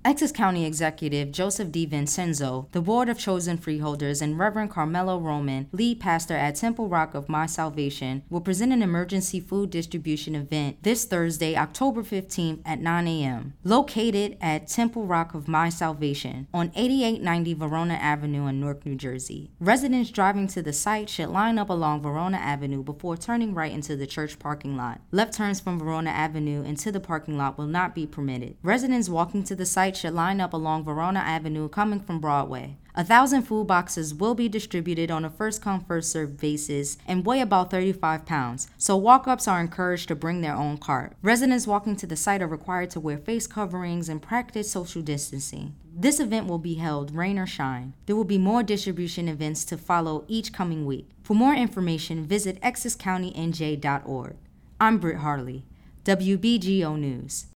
Essex County Executive Joseph DiVincenzo, the Board of Chosen Freeholders, and Reverend Carmelo Roman, lead pastor at Temple Rock of My Salvation, will present an emergency food distribution event this Thursday, October 15th at 9 a.m., located at Temple Rock of My Salvation on 8890 Verona Avenue in Newark, New Jersey. Residents driving to the site should line up along Verona Avenue before turning right into the church parking lot. Left turns from Verona Avenue into the parking lot will not be permitted. Residents walking to the site should line up along Verona Avenue coming from Broadway. 1,000 food boxes will be distributed on a first-come, first-served basis and weigh about 35 pounds, so walk-ups are encouraged to bring their own cart. Residents walking to the site are required to wear face coverings and practice social distancing. This event will be held rain or shine. There will be more distribution events to follow each coming week. For more information, visit EssexCountyNJ.org. I'm Britt Harley, WBGO News.